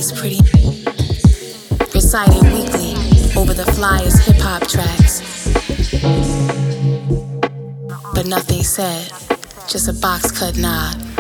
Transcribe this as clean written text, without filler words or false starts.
face pretty. Recited weekly over the flyers hip-hop tracks. But nothing said, just a box cut nod.